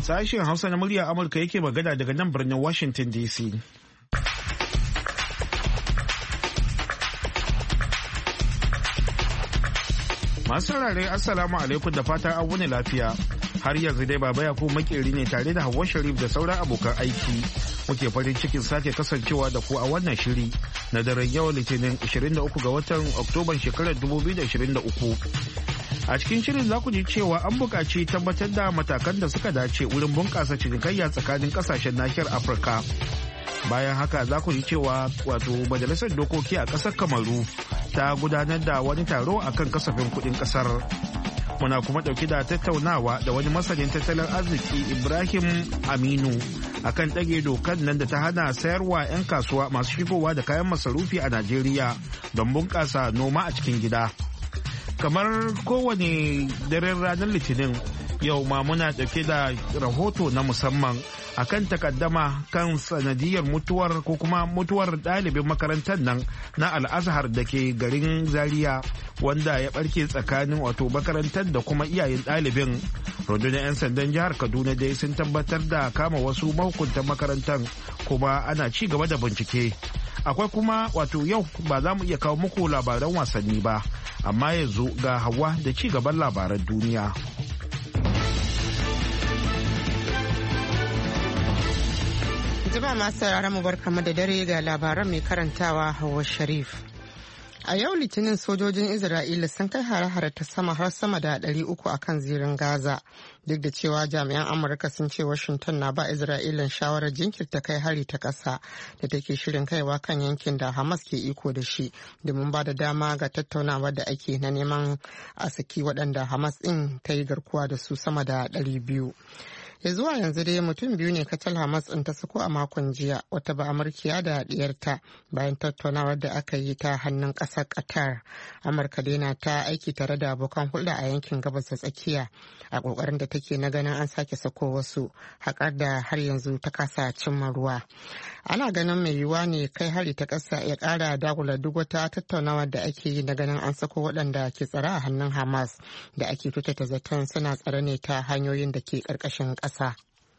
Sashen Hausa na murya Amurka yake magana daga nan birnin Washington DC. Masu saurare Assalamu alaikum da fata an wuni lafiya. Har yanzu dai Baba Yakubu makeri ne tare da Hauwa Sharif da sauran abokan aiki. Muke farin cikin sake kasancewa da ku a wannan shiri na daren yau Litinin 23 ga watan Oktoban shekarar 2023. A cikin shirin za ku ji cewa an buƙaci tabbatar da matakan da suka dace wurin bunƙasa cinikayya tsakanin ƙasashen nahiyar Afirka. Bayan haka za ku ji cewa wato majalisar dokoki a ƙasar Kamaru ta gudanar da wani taro akan kasafin kuɗin ƙasar. Muna kuma ɗauki da tattaunawa da wani masanin tattalin arziki Ibrahim Aminu akan ɗage dokar nan da ta hana sayarwa 'yan kasuwa masu shigowa da kayan masarufi a Najeriya don bunƙasa noma a cikin gida. Kamar kowane daren ranar Litinin yau ma muna ɗauke da rahoto na musamman akan takaddama kan sanadiyar mutuwar ko kuma mutuwar ɗalibin makarantar nan na Al-Azhar da ke garin Zaria wanda ya ɓarke tsakanin wato makarantar da kuma iyayen ɗalibin. Rundunar 'yan sandan jihar Kaduna dai sun tabbatar da kama wasu mahukuntan makarantar kuma ana ci gaba da bincike. Akwai kuma wato yau ba za mu iya kawo muku labaran wasanni ba, amma yanzu ga Hauwa da ci gaban labaran duniya. Jama'a masu sauraron mu barkamu da dare ga labaran mai karantawa Hauwa Sharif. A yau Litinin sojojin Isra'ila sun kai hare-hare ta sama har sama da 300 a kan zirin Gaza. Duk da cewa jami'an Amurka sun ce Washington na ba Isra'ilan shawarar jinkirta kai hari ta ƙasa da take shirin kaiwa kan yankin da Hamas ke iko da shi domin ba da dama ga tattaunawa da ake na neman a saki waɗanda Hamas ɗin ta yi garkuwa da su sama da 200. Ya zuwa yanzu dai mutum biyu ne kacal Hamas ɗin ta sako a makon jiya, wata ba Amurkiya da ɗiyarta bayan tattaunawar da aka yi ta hannun ƙasar Qatar. Amurka dai na ta aiki tare da abokan hulɗa a yankin gabas da tsakiya a ƙoƙarin da take na ganin an sake sako wasu, haƙar da har yanzu ta kasa cimma ruwa. Ana ganin mai yiwuwa ne kai hari ta ƙasa ya ƙara dagula duk wata tattaunawar da ake yi na ganin an sako waɗanda ke tsare a hannun Hamas da ake tutata zaton suna tsare ne ta hanyoyin da ke ƙarƙashin ƙasa.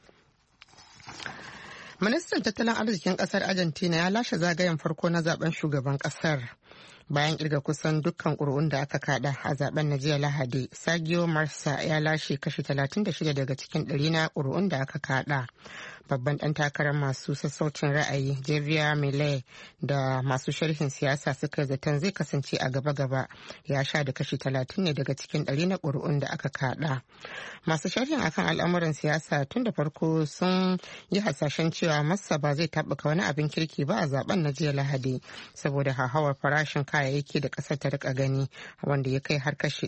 Ministan tattalin arzikin ƙasar Argentina ya lashe zagayen farko na zaben shugaban ƙasar. Bayan kirga kusan dukkan ƙuri'un da aka kada a zaben na jiya Lahadi, Sergio Massa ya lashe kashi 36 daga cikin 100 na ƙuri'un da aka kada. Babban ɗan takarar masu sassaucin ra'ayi Javier Milei da masu sharhin siyasa suka zaton zai kasance a gaba-gaba ya sha da kashi 30 ne daga cikin 100 na ƙuri'un da aka kada. Masu sharhin akan al'amuran siyasa tun da farko sun yi hasashen cewa Massa ba zai taɓuka wani abin kirki ba a zaben na jiya Lahadi saboda hauhawar farashin kayayyaki da ƙasar ta rika gani wanda ya kai har kashi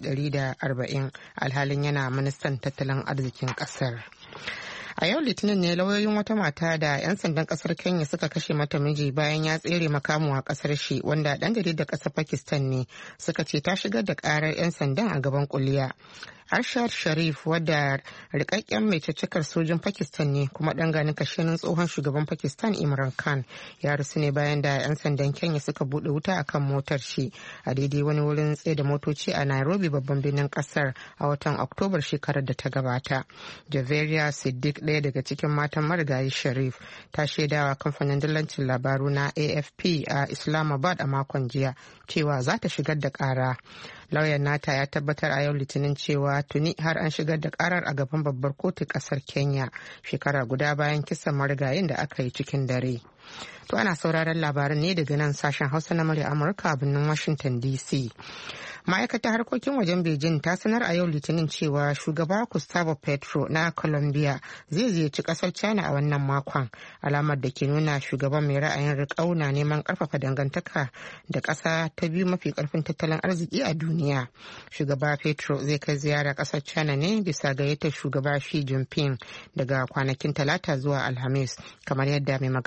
140 alhalin yana ministan tattalin arzikin ƙasar. A yau Litinin ne lauyoyin wata mata da 'yan sandan kasar Kenya suka kashe mata miji bayan ya tsere makamu a kasar shi wanda dan jaridar kasar Pakistan ne suka ce ta shigar da karar 'yan sandan a gaban kuliya. Arshad Sharif wadda rikakken mai caccakar sojin Pakistan ne kuma dan ganin kashenin tsohon shugaban Pakistan Imran Khan ya rasu ne bayan da 'yan sandan Kenya suka bude wuta akan motar shi a daidai wani wurin tsaye da motoci a Nairobi babban birnin kasar a watan Oktobar shekarar da ta gabata. Javeria Siddiq ɗaya daga cikin matan marigayi Sharif ta shaidawa kamfanin dillancin labaru na AFP a Islamabad a makon jiya cewa za ta shigar da ƙara. Lauyan nata ya tabbatar a yau Litinin cewa tuni har an shigar da karar a gaban babbar kotu kasar Kenya shekara guda bayan kisan marigayin da aka yi cikin dare. To ana sauraron labaran ne daga nan sashen Hausa na murya Amurka a birnin Washington DC. Ma'aikatar harkokin wajen Beijing ta sanar a yau Litinin cewa shugaba Gustavo Petro na Colombia zai ziyarci kasar China a wannan makon, alamar da ke nuna shugaban mai ra'ayin riƙau na neman ƙarfafa dangantaka da ƙasa ta biyu mafi ƙarfin tattalin arziki a duniya. Shugaba Petro zai kai ziyara ƙasar China ne bisa gayyatar shugaba Xi Jinping daga kwanakin Talata zuwa Alhamis, kamar yadda mai magana da yawun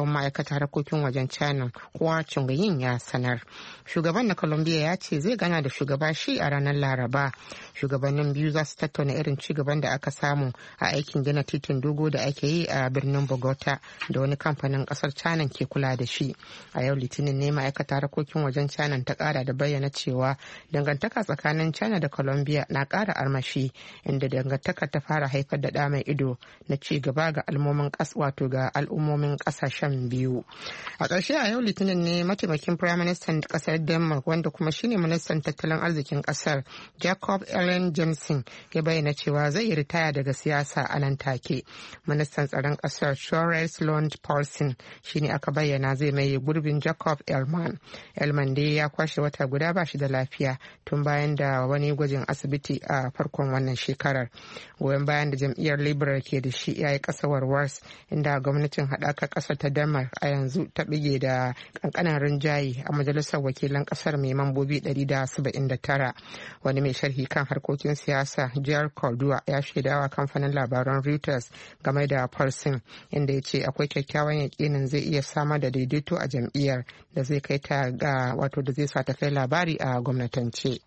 yawun ma'aikatar harkokin wajen China Hua Chungayin ya sanar. Shugaban na Colombia ya ce zai gana da shugaba Xi a ranar Laraba. Shugabannin biyu za su tattauna irin ci gaban da aka samu a aikin gina titin dogo da ake yi a birnin Bogota da wani kamfanin kasar China ke kula da shi. A yau Litinin ne ma'aikatar harkokin wajen China ta kara da bayyana cewa dangantaka tsakanin China da Colombia na kara armashi, inda dangantaka ta fara haifar da ɗa mai ido na ci gaba ga al'ummomin kasashen biyu. A ƙarshe a yau Litinin ne mataimakin firaministan ƙasar Denmark wanda kuma shine ministan tattalin arzikin ƙasar Jacob Ellen Jensen ya bayyana cewa zai yi ritaya daga siyasa a nan take. Ministan tsaron ƙasar Shores Lund Poulsen shine aka bayyana zai maye gurbin Jacob Elman. Elman dai ya kwashe wata guda ba shi da lafiya tun bayan da wani gwajin asibiti a farkon wannan shekarar. Goyon bayan da jam'iyyar Liberal ke da shi ya yi ƙasa warwars, inda gwamnatin haɗakar ƙasar ta Denmark a yanzu ta bige da ƙanƙanin rinjaye a majalisar wakilan ƙasar mai mambobi 179. Wani mai sharhi kan harkokin siyasa Jiyar Cordua ya shaidawa kamfanin labaran Reuters game da Poulsen, inda ya ce akwai kyakkyawan yakinin zai iya samar da daidaito a jam'iyyar da zai kai ta ga da zai sa ta kai labari a gwamnatance.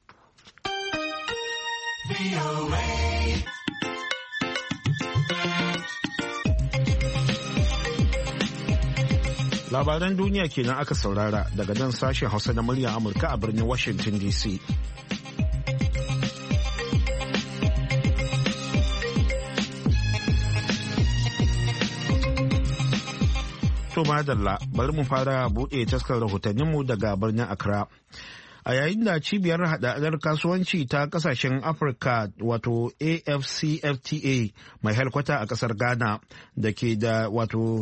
Labaran duniya kenan aka saurara daga nan sashen Hausa na muryar Amurka a birnin Washington DC. To madalla, bari mu fara buɗe taskar rahotanninmu daga birnin Accra. A yayin da cibiyar haɗaɗɗar kasuwanci ta ƙasashen Afirka wato AfCFTA mai helkwata a ƙasar Ghana da ke da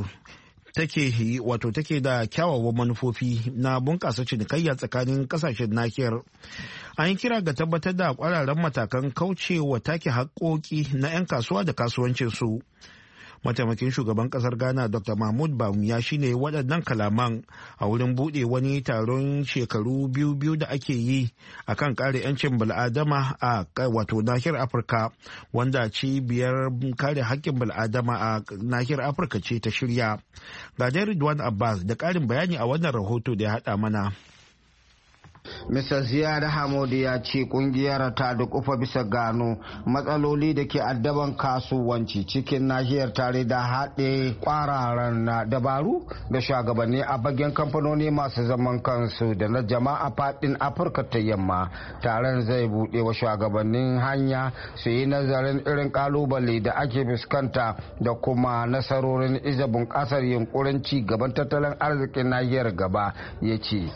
take da kyawawan manufofi na bunƙasa cinikayya tsakanin ƙasashen nahiyar. An yi kira ga tabbatar da ƙwararren matakan kaucewa take haƙƙoƙi na 'yan kasuwa da kasuwancinsu. Mataimakin shugaban kasar Ghana Dr. Mahmoud Bawumia shine waɗannan kalaman a wurin buɗe wani taron shekaru biyu da ake yi a kan kare 'yancin bil'adama a nahiyar Afirka, wanda cibiyar kare haƙƙin bil'adama a nahiyar Afirka ce ta shirya. Ga Ridwan Abbas da ƙarin bayani a wannan rahoto da ya haɗa mana. Mr. Ziyad Hamadu ya ce kungiyar ta dukufa bisa gano matsaloli da ke addaban kasuwanci cikin nahiyar tare da haɗe kwararan dabaru da shugabanni a bagen kamfanoni masu zaman kansu da na jama'a faɗin Afirka ta yamma. Taron zai buɗe wa shugabannin hanya su yi nazarin irin kalubale da ake fuskanta da kuma nasarorin iza bunƙasar yunkurin ci gaban tattalin arzikin nahiyar gaba, ya ce.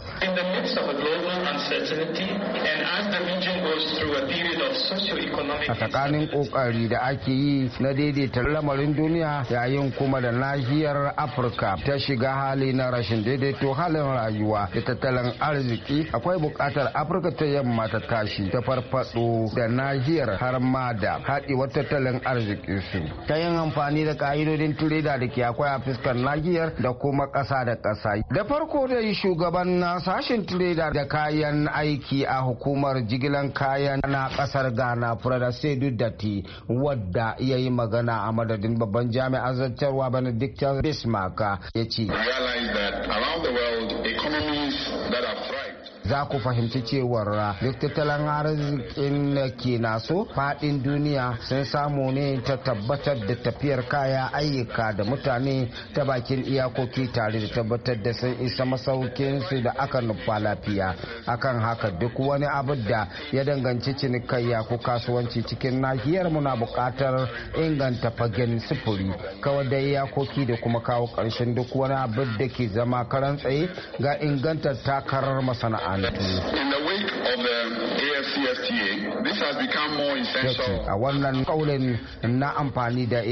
A tsakanin kokari da ake yi na daidaita lamarin duniya yayin kuma da nahiyar Afirka ta shiga hali na rashin daidaito halin rayuwa da tattalin arziki, akwai bukatar Afirka ta yamma ta tashi ta farfado da nahiyar har ma da haɗewar tattalin arziki su ta yin amfani da ka'idodin tireda da ke akwai a fuskar nahiyar da kuma ƙasa da ƙasa. Da farko dai shugaban na sashen tireda da kayan aiki a hukumar jigilan kayan na kasar Ghana Prada Sedu Dati, wadda ya yi magana a madadin babban jami'an zartarwa Benedictus Bismarck, ya ce za ku fahimci cewar duk tattalin arzikin da ke naso faɗin duniya sun samu ne ta tabbatar da tafiyar kaya, ayyuka da mutane ta bakin iyakoki tare da tabbatar da sun isa masaukinsu da aka nufa lafiya. Akan haka duk wani abu da ya danganci cinikayya ko kasuwanci cikin nahiyar muna buƙatar inganta fagen sufuri, kawai da iyakoki da kuma kawo ƙarshen duk wani abu da ke zama karan tsaye ga ingantar takarar masana'antu. In the wake of the AfCFTA, this has become more essential. A wannan kaulin na amfani da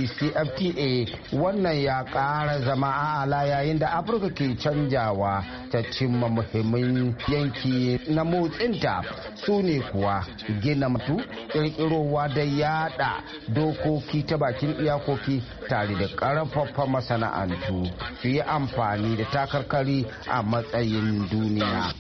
AfCFTA, wannan ya ƙara zama a'ala yayin da Afirka ke canjawa ta cimma muhimmin yanki na motsinta su ne kuwa gina matu, ƙirƙirowa da yada dokoki ta bakin iyakoki tare da ƙarfafa masana'antu su yi amfani da takarkari a matsayin duniya.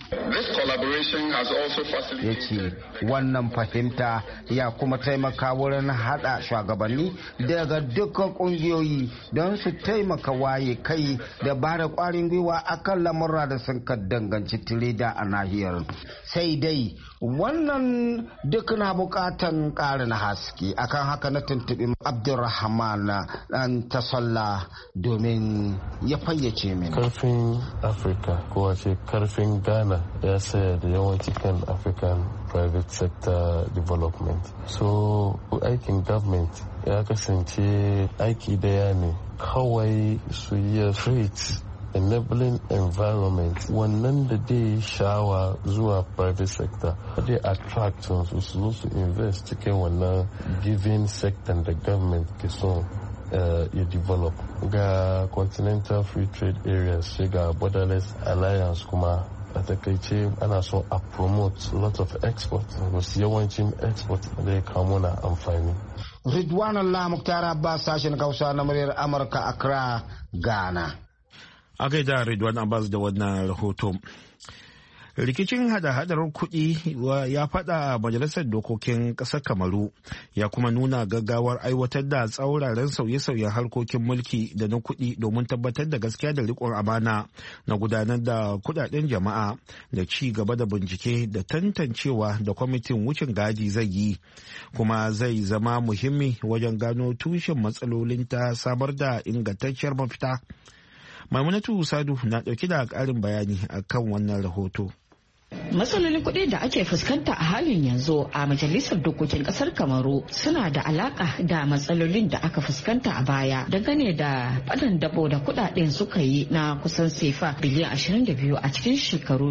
Ya ce wannan fahimta ya kuma taimaka wurin hada shugabanni daga dukkan kungiyoyi don su taimaka waye kai da ba da kwarin gwiwa akan lamurra da sun ka danganci tireda a nahiyar. Sai dai wannan duk na bukatan karin haske, akan haka na tuntuɓi Abdulrahman dan Tasalla domin ya fayyace min. Karfin Afirka ko wace karfin Ghana ya saya da yawanci kan African private sector development. So aikin government ya kasance aiki daya ne kawai su yi create enabling environment wannan da dai shawa zuwa private sector dai attract su zo su invest cikin wannan giving sector da government ke so ya develop. Ga continental free trade areas ga borderless alliance kuma a takaice ana so a promote lot of export, wasu yawancin export da ya kamo na amfani. Ridwan Allah Mukhtar Abbas, sashen Hausa na muryar Amurka, Accra, Ghana. A gaida Ridwan Abbas da wannan rahoto. Rikicin hada-hadar kuɗi ya faɗa majalisar dokokin ƙasar Kamaru ya kuma nuna gaggawar aiwatar da tsauraran sauye-sauyen harkokin mulki da na kuɗi domin tabbatar da gaskiya da riƙon amana na gudanar da kuɗaɗen jama'a da ci gaba da bincike da tantancewa da kwamitin wucin gadi zai yi, kuma zai zama muhimmi wajen gano tushen matsalolin ta samar da ingantacciyar mafita. Maimunatu Sadu na ɗauki da ƙarin bayani akan wannan rahoto. Matsalolin kuɗi da ake fuskanta a halin yanzu a majalisar dokokin ƙasar Kamaru suna da alaƙa da matsalolin da aka fuskanta a baya dangane da faɗan dabo da kuɗaɗen suka yi na kusan sefa biliyan 22 a cikin shekaru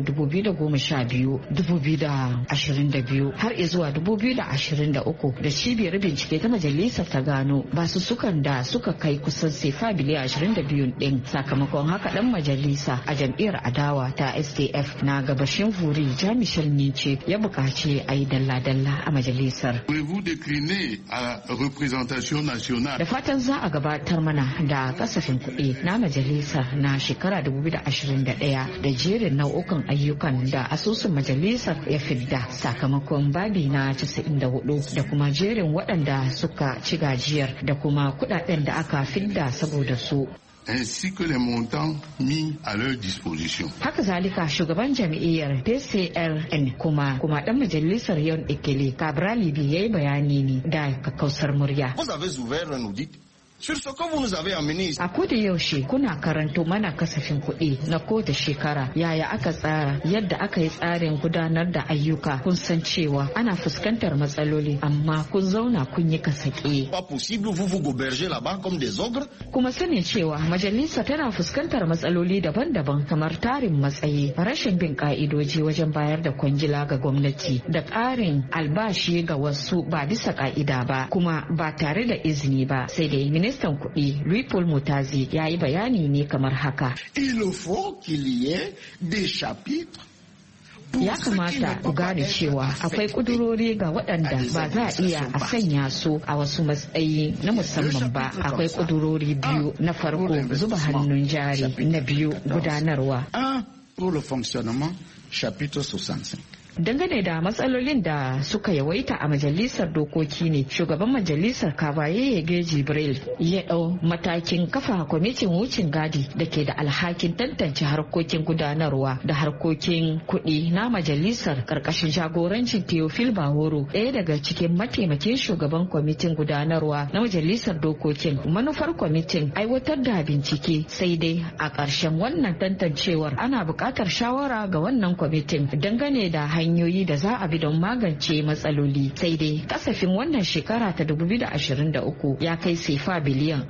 2012-2022 har zuwa 2023 da cibiyar bincike ta majalisar ta gano basussukan da suka kai kusan sefa biliyan 22 ɗin. Sakamakon haka ɗan majalisa a jam'iyyar adawa ta SDF na gabashin Vuri Jean-Michel Nice ya buƙaci a yi dalla-dalla a majalisar. Da fatan za a gabatar mana da kasafin kuɗi na majalisar na shekara 2021 da jerin nau'ukan ayyukan da asusun majalisar ya fidda sakamakon babi na 94 da kuma jerin waɗanda suka ci gajiyar da kuma kuɗaɗen da aka fidda saboda su. Ainsi que les montants mis à leur disposition. Haka zalika shugaban jam'iyyar PCRN kuma dan majalisar Yon Ekele Cabral Libi yayi bayani ne da kakkausar murya. Vous avez ouvert un audit sur ce que vous nous avez amené ici. A koda yaushe kuna karanto mana kasafin kuɗi na kowace shekara, yaya aka tsara, yadda aka yi tsarin gudanar da ayyuka. Kun san cewa ana fuskantar matsaloli amma kun zauna kun yi kasake. Pas possible, vous gobergez là-bas comme des ogres. Kuma sani cewa majalisa tana fuskantar matsaloli daban-daban kamar tarin matsayi, rashin bin ka'idoji wajen bayar da kwangila ga gwamnati da ƙarin albashi ga wasu ba bisa ka'ida ba kuma ba tare da izini ba. Sai dai ministan kuɗi Louis Paul Mutazi ya yi bayani ne kamar haka. Il faut qu'il y ait des chapitres. Ya kamata ku gane cewa akwai kudurori ga waɗanda ba za a iya a sanya su a wasu matsayi na musamman ba. Akwai kudurori biyu, na farko zuba hannun jari, na biyu gudanarwa. Pour le fonctionnement, chapitre 65. Dangane da matsalolin da suka yawaita a majalisar dokoki ne shugaban majalisar Kabaye Yege Jibril ya ɗau matakin kafa kwamitin wucin gadi da ke da alhakin tantance harkokin gudanarwa da harkokin kuɗi na majalisar ƙarƙashin jagorancin Theophile Bahoro, ɗaya daga cikin mataimakin shugaban kwamitin gudanarwa na majalisar dokokin. Manufar kwamitin aiwatar da bincike, sai dai a ƙarshen wannan tantancewar ana buƙatar shawara ga wannan kwamitin dangane da hanyoyi da za a bi don magance matsaloli. Sai dai kasafin wannan shekara ta 2023 ya kai sefa biliyan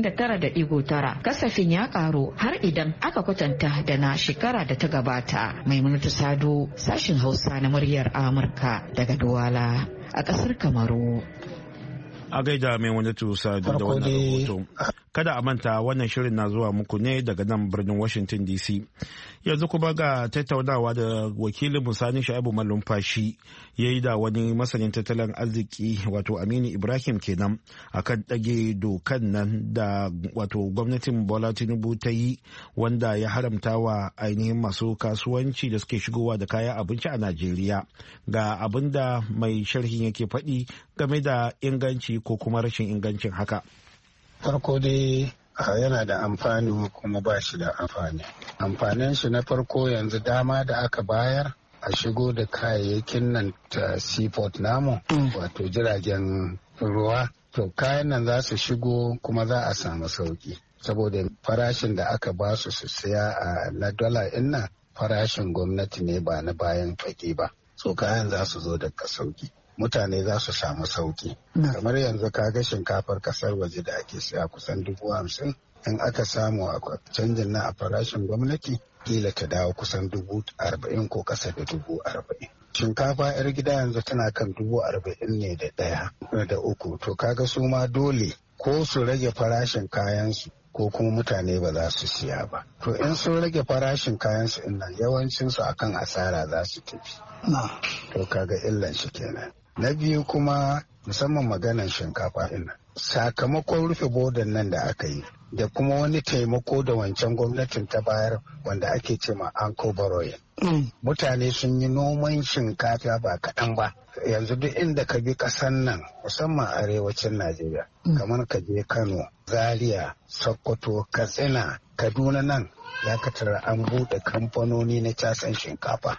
29.9. Kasafin ya karu har idan aka kwatanta da na shekara da ta gabata. Maimunatu Sado, sashin Hausa na muryar Amurka daga Duwala a kasar Kamaru. A gaida Maimunatu Sado da wannan rahoton. Kada a manta wannan shirin na zuwa muku ne daga nan birnin Washington DC. Yanzu kuma ga tattaunawa da wakilin Musani Sha'ibu Malumfashi ya yi da wani masanin tattalin arziki wato Aminu Ibrahim kenan akan ɗage dokan nan da wato gwamnatin Bola Tinubu ta yi wanda ya haramta wa ainihin masu kasuwanci da suke shigowa da kayan abinci a Najeriya. Ga abin da mai sharhin yake faɗi game da inganci ko kuma rashin ingancin haka. Farko dai yana da amfani kuma ba shi da amfani. Amfanin shi na farko yanzu dama da aka bayar a shigo da kayayyakin nan ta seaport namu wato jiragen ruwa. To kayan nan za su shigo kuma za a samu sauki. Saboda farashin da aka ba su siya a na dala nan farashin gwamnati ne ba na bayan fage ba. So kayan za su zo daga sauki. Mutane za su samu sauki. Kamar yanzu kaga shinkafar kasar waje da ake siya kusan 50,000 in aka samu a canjin na a farashin gwamnati kila ta dawo kusan 40,000 ko kasa da 40,000. Shinkafa 'yar gida yanzu tana kan 40,000 ne da ɗaya da uku. To kaga su ma dole ko su rage farashin kayansu ko kuma mutane ba za su siya ba. To in sun rage farashin kayansu nan yawancinsu akan asara za su tafi. To kaga illan shi kenan. Na biyu kuma musamman maganan shinkafa ɗin sakamakon rufe bodan nan da aka yi da kuma wani taimako da wancan gwamnatin ta bayar wanda ake ce ma anko borrowing. Mutane sun yi noman shinkafa ba kaɗan ba. Yanzu duk inda ka bi ƙasan nan musamman arewacin Najeriya kamar ka je Kano, Zaria, Sokoto, Katsina, Kaduna nan ya katara an buɗe kamfanoni na casan shinkafa.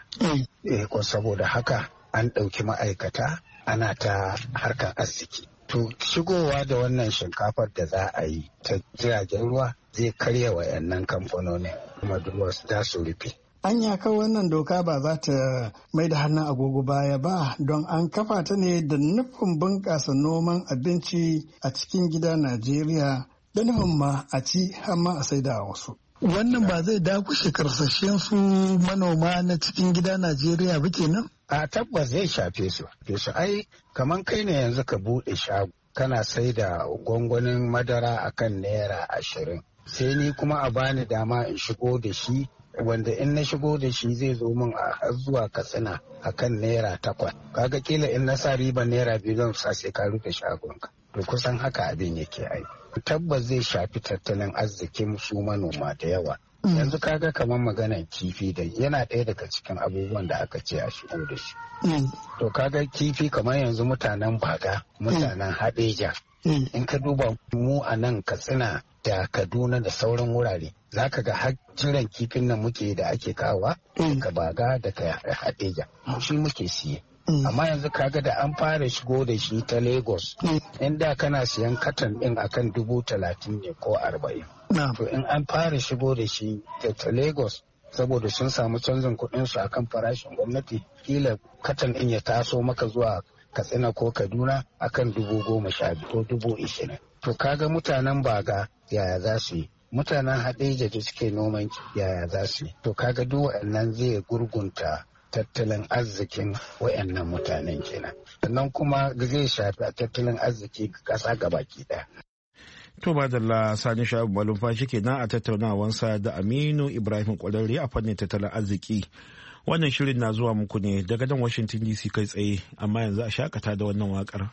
Ko saboda haka an ɗauki ma'aikata ana ta harkar arziki. To shigowa da wannan shinkafar da za a yi ta jiragen ruwa zai karya wayannan kamfanoni kuma duwas za su rufe. Anya kan wannan doka ba za ta mai da hannun agogo baya ba don an kafa ta ne da nufin bunƙasa noman abinci a cikin gida Najeriya da nufin ma a ci har ma a saida wasu. Wannan ba zai dakushe karsashen su manoma na cikin gida Najeriya ba kenan? A tabbas zai shafe su. Ai kaman kai ne yanzu ka buɗe shago kana sai da gwangwanin madara akan $20. Sai ni kuma a bani dama in shigo da shi wanda in na shigo da shi zai zo min a zuwa Katsina akan $8. Kaga kila in na sa riban $2 zan sa sai ka rufe shagonka. To kusan haka abin yake ai. Tabbas zai shafi tattalin arzikin su manoma da yawa. Yanzu kaga kamar maganar kifi da yana ɗaya daga cikin abubuwan da aka ce a shigo da shi. To kaga kifi kamar yanzu mutanen Baga, mutanen Hadeja. In ka duba mu a nan Katsina da Kaduna da sauran wurare za ka ga har jiran kifin nan muke da ake kawa daga Baga daga Hadeja. Shi muke siye. Amma yanzu kaga da an fara shigo da shi ta Lagos inda kana siyan katan din akan 30,000 ne ko 40. To in an fara shigo da shi ta Lagos saboda sun samu canjin kuɗin su akan farashin gwamnati kila katan din ya taso maka zuwa Katsina ko Kaduna akan 10,000 ko 20,000. To kaga mutanen Baga yaya za su yi? Mutanen Hadeja da suke noman yaya za su yi? To kaga duk waɗannan zai gurgunta tattalin arzikin wayannan mutanen kenan sannan kuma zai shafi tattalin arziki ƙasa gabaki ɗaya. To madalla Sani Sha'ibu Malumfashi kenan a tattaunawansa da Aminu Ibrahim Kwararre a fannin tattalin arziki. Wannan shirin na zuwa muku ne daga nan Washington DC kai tsaye amma yanzu a shakata da wannan wakar.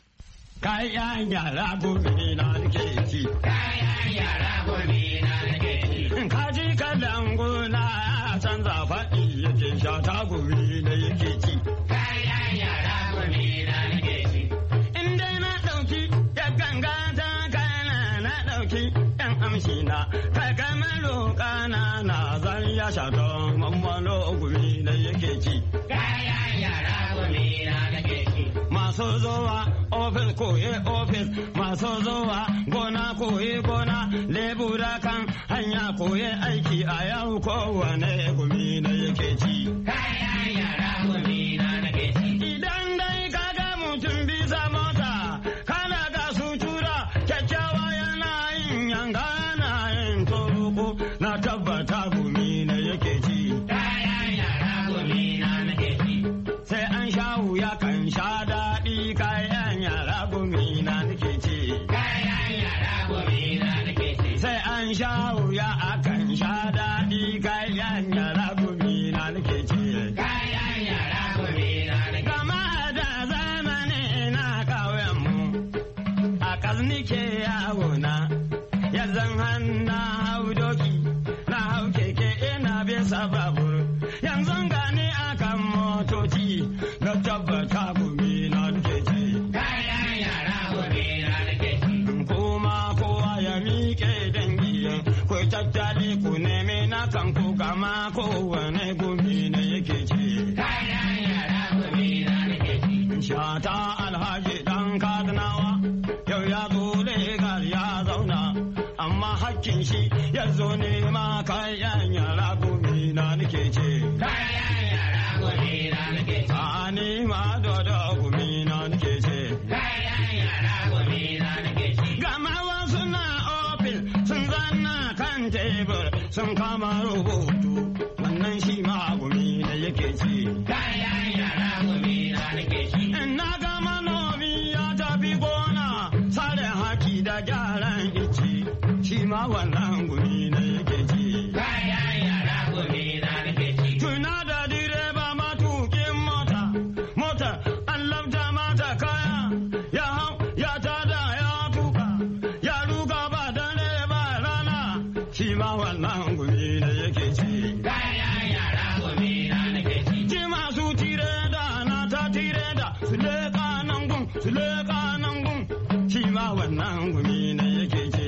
Kayan yara gobe na nake ci. Kayan yara gobe na nake ci. Kaji kalan gona canza faɗi yake sha ta gobe da yake ci. Kayan yara gobe na nake ci. In dai na ɗauki ya ganga ta kana na ɗauki ɗan amshi na. Kai kamar kana na zan ya sha ta mammalo gobe da yake ci. Kayan yara gobe na nake ci. Masu zuwa ofis koye ofis masu zuwa gona koye gona lebura kan hanya koye aiki a yau kowane gumi na yake ci. Kayan yara gumi na nake ci. Idan dai kaga mutum bisa mota kana ga sutura kyakkyawa yana yin yanga na yin toroko na tabbata gumi na yake ci. Kayan yara gumi na nake ci. Sai an sha wuya kan sha daɗi kayan yara gumi na nake ci. Kayan yara gumi na nake bisa babur yanzu gani akan motoci na tabbata gumi na nake ci kayan yara gumi na nake ci kuma kowa ya miƙe dangi ku tattali ku neme na kan ku kama kowane gumi na yake ci kayan yara gumi na nake ci Shata Alhaji dan Kadnawa yau ya zo Legas ya zauna amma hakkin shi ya zo ne ma kayan yara gumi na nake ce kayan yara gumi na nake ce ani ma dodo gumi na nake ce kayan yara gumi na nake ce gama wasu na ofis sun zanna kan tebur sun kama rubutu wannan shi ma gumi na yake ce kayan yara gumi na nake ce na ga manomi ya tafi gona sare haki da gyaran ici shi ma wannan gumi na yake ci kayan yara gumi na nake ci tuna da direba matukin mota an labta mata kaya ya hau ya tada ya tuka ya ruga ba dare ba rana shi ma wannan gumi na yake ci kayan yara gumi na nake ci ci masu tireda na ta tireda su leƙa nan gun shi ma wannan gumi na yake ci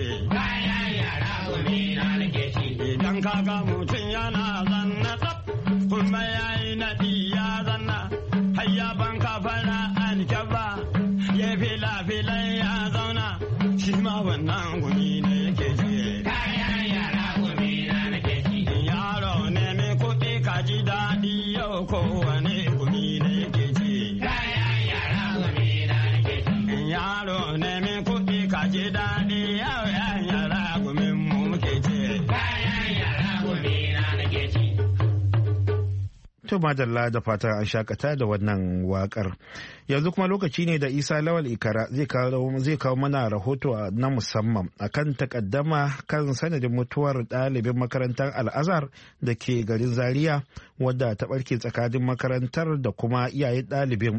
idan kaga mutum yana zanna tsaf kuma yayi naɗi ya zanna hayya ban kafara alkyaba ya filan ya zauna shi ma wannan gumi ne yake ce kayan yara gumi na nake ci yaro ne mai kuɗi ka ji daɗi yau kowane gumi ne yake ce kayan yara gumi na nake ci yaro ne mai kuɗi ka ji daɗi yau yara gumin mu muke ce To madalla da fata an shakata da wannan wakar. Yanzu kuma lokaci ne da Isa Lawal Ikara zai kawo mana rahoto na musamman akan takaddama kan sanadin mutuwar ɗalibin makarantar Al-Azhar da ke garin Zaria wadda ta ɓarke tsakanin makarantar da kuma iyayen ɗalibin.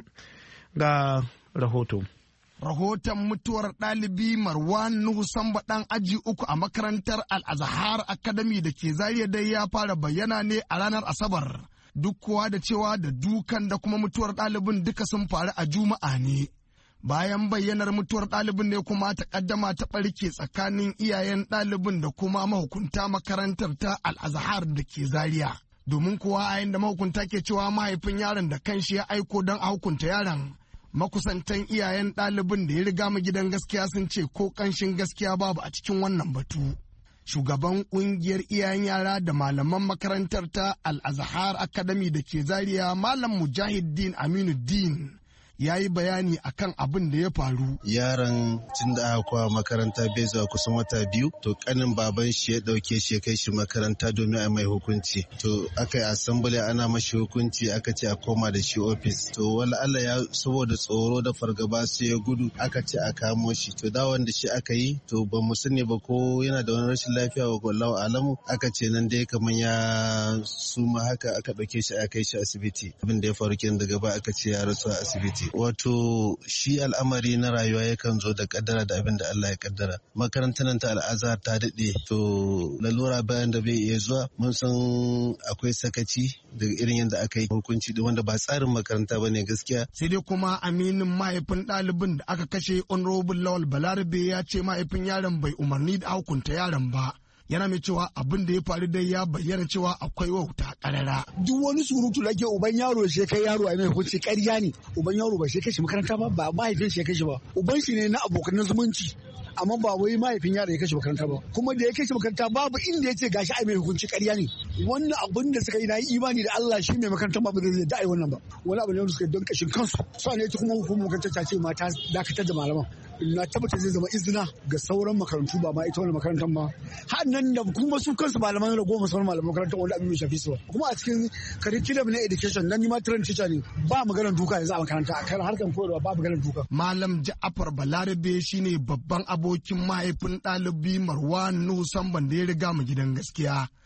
Ga rahoto. Rahoton mutuwar ɗalibi Marwan Nuhu Samba ɗan aji 3 a makarantar Al-Azhar Academy da ke Zaria dai ya fara bayyana ne a ranar Asabar. Duk kuwa da cewa da dukan da kuma mutuwar ɗalibin duka sun faru a Juma'a ne. Bayan bayyanar mutuwar ɗalibin ne kuma takaddama ta ɓarke tsakanin iyayen ɗalibin da kuma mahukunta makarantar ta Al-Azhar da ke Zaria. Domin kuwa a yayin da mahukunta ke cewa mahaifin yaron da kanshi ya aiko don a hukunta yaron. Makusantan iyayen ɗalibin da ya riga mu gidan gaskiya sun ce ko ƙanshin gaskiya babu a cikin wannan batu. Shugaban ƙungiyar iyayen yara da malaman makarantar ta Al-Azhar Academy da ke Zaria Malam Mujahiddin Aminuddin ya yi bayani akan abin da ya faru. Yaron tun da aka kowa makaranta bai zuwa kusan wata 2, to kanin baban shi ya dauke shi ya kai shi makaranta domin a mai hukunci. To aka yi assembly ana mashi hukunci aka ce a koma da shi ofis. To wala Allah ya saboda tsoro da fargaba sai ya gudu aka ce a kamo shi. To da wanda shi aka yi to ba mu sani ba ko yana da wani rashin lafiya wa wallahu alamu aka ce nan dai kamar ya suma haka aka dauke shi aka kai shi asibiti. Abin da ya faru kenan daga ba aka ce ya rasu a asibiti. Wato shi al'amari na rayuwa yakan zo da kaddara da abin da Allah ya kaddara. Makarantar ta Al-Azhar ta daɗe, to lalura bayan da bai iya zuwa mun san akwai sakaci daga irin yadda aka yi hukunci da wanda ba tsarin makaranta ba ne gaskiya. Sai dai kuma aminin mahaifin ɗalibin da aka kashe Honorable Lawal Balarabe ya ce mahaifin yaron bai umarni da hukunta yaron ba. Yana mai cewa abin da ya faru dai ya bayyana cewa akwai wauta karara. Duk wani surutu da ke uban yaro shi kai yaro a mai hukunci ƙarya ne. Uban yaro ba shi kai shi makaranta ba mahaifin shi kai shi ba. Uban shi ne na abokan zumunci. Amma ba wai mahaifin yaro ya kashe makaranta ba. Kuma da ya kashe makaranta babu inda ya ce gashi ai mai hukunci ƙarya ne. Wannan abin da suka yi na imani da Allah shi mai makaranta ba zai da ai wannan ba. Wani abu ne wanda suka don kashin kansu. Sa ne ta kuma hukumar makaranta ta ce ma ta dakatar da malaman. Na tabbata zai zama izina ga sauran makarantu ba ma ita wannan makarantar ba. Har nan da kuma su kansu malaman da goma sauran malaman makarantar wanda abin shafi su. Kuma a cikin curriculum na education dan ni ma training teacher ne ba maganar duka yanzu a makaranta akan harkan koyarwa ba maganar duka. Malam Ja'far Balarabe shine babban abokin mahaifin ɗalibi Marwan Nuhu Samban da ya riga mu gidan gaskiya.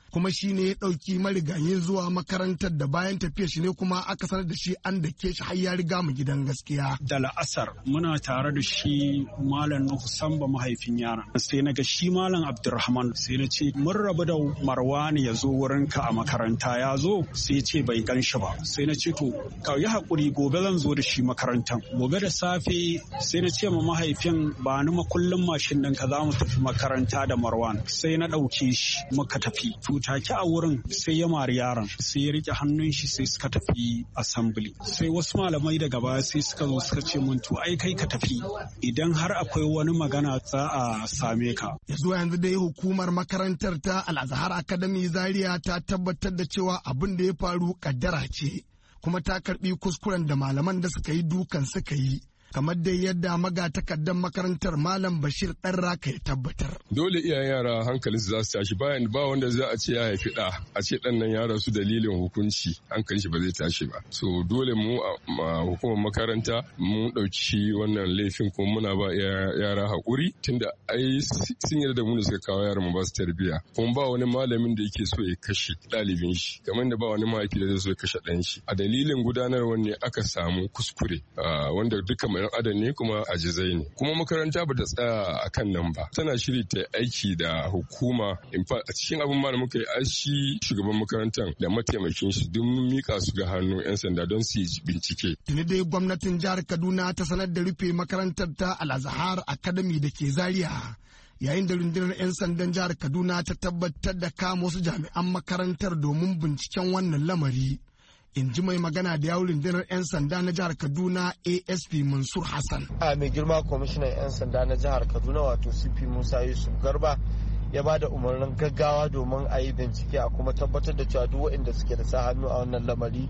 kuma shi ne ya ɗauki marigayi zuwa makarantar da bayan tafiyar shi ne kuma aka sanar da shi an dake shi har ya riga mu gidan gaskiya. Da la'asar muna tare da shi Malam Nuhu Samba mahaifin yaron. Sai na ga shi Malam Abdulrahman sai na ce mun rabu da Marwani ya zo wurinka a makaranta ya zo sai ya ce bai gan shi ba. Sai na ce to ka yi haƙuri gobe zan zo da shi makarantar. Gobe da safe sai na ce ma mahaifin ba ni makullin mashin ɗinka za mu tafi makaranta da Marwan. Sai na ɗauke shi muka tafi. Take a wurin sai ya mari yaron sai ya rike hannun shi sai suka tafi assembly. Sai wasu malamai daga baya sai suka zo suka ce mun to ai kai ka tafi idan har akwai wani magana za a same ka. Yanzu dai hukumar makarantar ta Al-Azhar Academy Zaria ta tabbatar da cewa abin da ya faru kaddara ce kuma ta karbi kuskuren da malaman da suka yi dukan suka yi. Kamar dai yadda magatakardan makarantar Malam Bashir ɗan Raka ya tabbatar. Dole iyayen yara hankalin su za su tashi bayan ba wanda za a ce ya haifi ɗa a ce ɗan nan ya rasu dalilin hukunci hankalin shi ba zai tashi ba. So dole mu a hukumar makaranta mun ɗauki wannan laifin kuma muna ba yara haƙuri tunda ai sun yarda mu da suka kawo yaran mu ba su tarbiyya kuma ba wani malamin da yake so ya kashe ɗalibin shi kamar da ba wani mahaifi da zai so ya kashe ɗan shi. A dalilin gudanarwar ne aka samu kuskure wanda duka yan adam ne kuma ajizai ne kuma makaranta ba ta tsaya a kan nan ba tana shiri ta aiki da hukuma a cikin abin ma da muka yi shi shugaban makarantar da mataimakin shi don mika su ga hannun 'yan sanda don su yi bincike. Tuni dai gwamnatin jihar Kaduna ta sanar da rufe makarantar ta Al-Azhar Academy da ke Zaria yayin da rundunar 'yan sandan jihar Kaduna ta tabbatar da kama wasu jami'an makarantar domin binciken wannan lamari. In ji mai magana da yawun rundunar 'yan sanda na jihar Kaduna ASP Mansur Hassan. A mai girma kwamishinan 'yan sanda na jihar Kaduna wato CP Musa Yusuf Garba ya ba da umarnin gaggawa domin a yi bincike a kuma tabbatar da cewa duk waɗanda suke da sa hannu a wannan lamari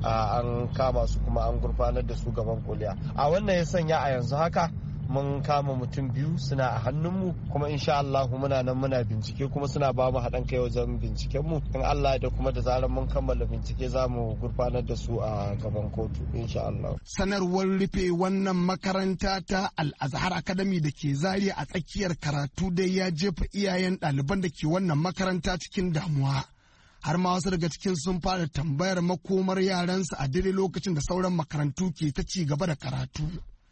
an kama su kuma an gurfanar da su gaban kuliya. A wannan ya sanya a yanzu haka mun kama mutum 2 suna a hannunmu kuma insha Allah muna nan muna bincike kuma suna ba mu haɗin kai wajen bincikenmu in Allah da kuma da zarar mun kammala bincike za mu gurfanar da su a gaban kotu insha Allah. Sanarwar rufe wannan makaranta ta Al-Azhar Academy da ke Zaria a tsakiyar karatu dai ya jefa iyayen ɗaliban da ke wannan makaranta cikin damuwa. Har ma wasu daga cikin sun fara tambayar makomar yaransu a daidai lokacin da sauran makarantu ke ta ci gaba da karatu.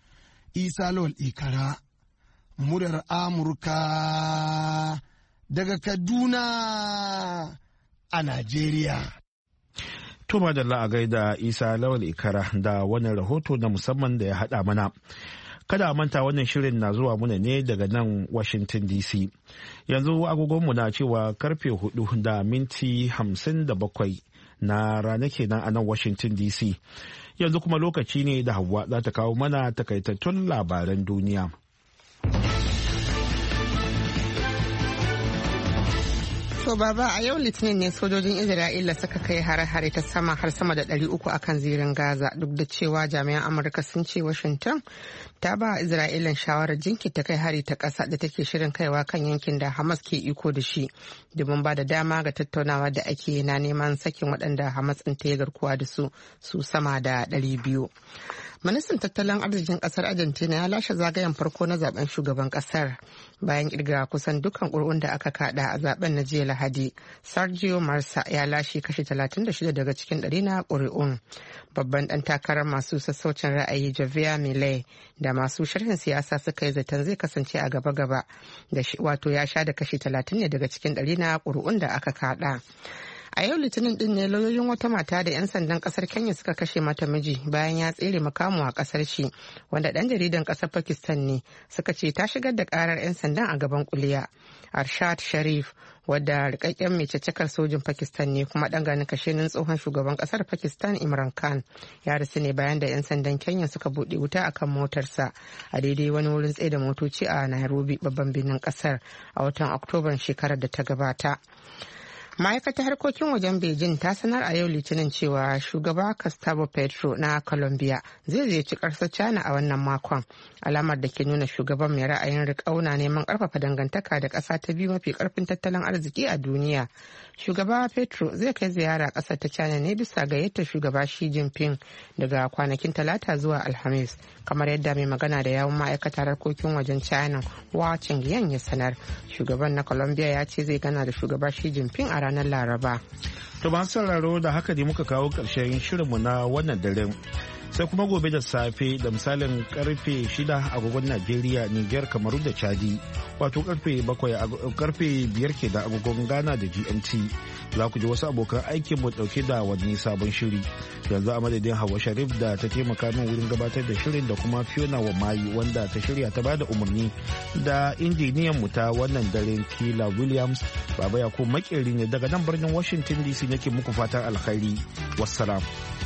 Isa Lawal Ikara, muryar Amurka daga Kaduna a Najeriya. Tuma da a gaida Isa Lawal Ikara da wannan rahoto na musamman da ya haɗa mana. Kada a manta wannan shirin na zuwa muna ne daga nan Washington DC. Yanzu agogonmu na cewa karfe 4:57 na rana kenan a nan Washington DC. Yanzu kuma lokaci ne da Hauwa za ta kawo mana takaitattun labaran duniya. To baba a yau litinin ne sojojin Isra'ila suka kai hare-hare ta sama har sama da 300 akan zirin Gaza duk da cewa jami'an Amurka sun ce Washington ta ba Isra'ilan shawarar jinkirta kai hari ta ƙasa da take shirin kaiwa kan yankin da Hamas ke iko da shi domin ba da dama ga tattaunawa da ake na neman sakin waɗanda Hamas ɗin ta yi garkuwa da su sama da 200. Ministan tattalin arzikin kasar Argentina ya lashe zagayen farko na zaben shugaban kasar bayan kirga kusan dukkan ƙuri'un da aka kada a zaben na jiya Lahadi. Sergio Massa ya lashe kashi 36 daga cikin 100 na ƙuri'un. Babban ɗan takarar masu sassaucin ra'ayi Javier Milei da masu sharhin siyasa suka yi zaton zai kasance a gaba-gaba da wato ya sha da kashi 30 ne daga cikin 100 na ƙuri'un da aka kada. A yau litinin din ne lauyoyin wata mata da 'yan sandan kasar Kenya suka kashe mata miji bayan ya tsere makamu a kasar shi wanda dan jaridan kasar Pakistan ne suka ce ta shigar da karar 'yan sandan a gaban kuliya. Arshad Sharif wadda rikakken mai caccakar sojin Pakistan ne kuma dan ganin kashenin tsohon shugaban kasar Pakistan Imran Khan ya rasu ne bayan da 'yan sandan Kenya suka bude wuta akan motarsa a daidai wani wurin tsaye da motoci a Nairobi babban birnin kasar a watan Oktoban shekarar da ta gabata. Ma'aikatar harkokin wajen Beijing ta sanar a yau litinin cewa shugaba Gustavo Petro na Colombia zai ziyarci ƙasar China a wannan makon, alamar da ke nuna shugaban mai ra'ayin riƙau na neman ƙarfafa dangantaka da ƙasa ta biyu mafi ƙarfin tattalin arziki a duniya. Shugaba Petro zai kai ziyara ƙasar ta China ne bisa gayyatar shugaba Xi Jinping daga kwanakin Talata zuwa Alhamis, kamar yadda mai magana da yawun ma'aikatar harkokin wajen China Hua Qingyan ya sanar. Shugaban na Colombia ya ce zai gana da shugaba Xi Jinping a ranar Laraba. To masu sauraro da haka ne muka kawo ƙarshen shirinmu na wannan daren. Sai kuma gobe da safe da misalin karfe 6 agogon Najeriya, Niger, Kamaru da Chadi, wato karfe 5 ke da agogon Ghana da GMT. Za ku ji wasu abokan aikinmu dauke da wani sabon shiri. Yanzu a madadin Hawa Sharif da ta taimaka min wurin gabatar da shirin da kuma Fiona Wamayi wanda ta shirya ta bada umarni da injiniyan mu ta wannan daren Kila Williams. Baba Yakubu makeri ne daga nan birnin Washington DC nake muku fatan alkhairi. Wassalam.